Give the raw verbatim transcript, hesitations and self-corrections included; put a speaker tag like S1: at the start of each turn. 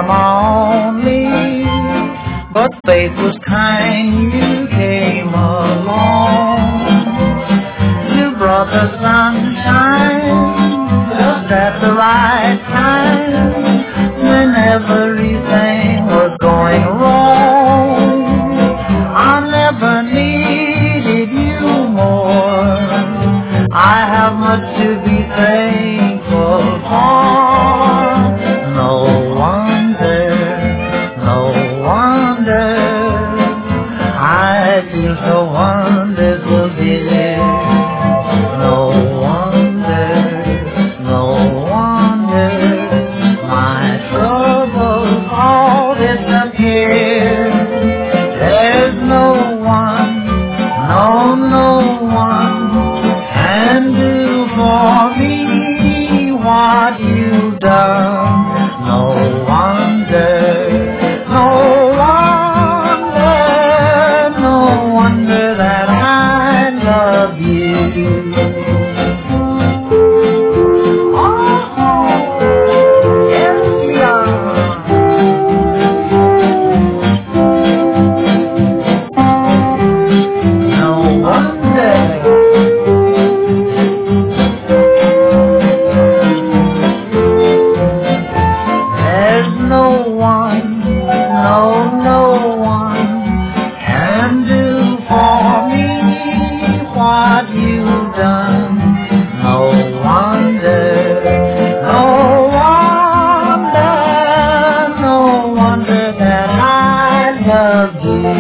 S1: my only, but fate was kind, you came along. You brought the sunshine just at the right time, when everything was going wrong. I never needed you more. I have much to be thankful for. No wonder, no wonder, I feel so wonderful, dear. No wonder, no wonder, my troubles all disappear. There's no one, no, no one can do for me what you've done. No wonder, no wonder, no wonder that I love you. Oh, yes, we are. No wonder. There's no one, no, no one can do for me what you've done. No wonder, no wonder, no wonder that I love you.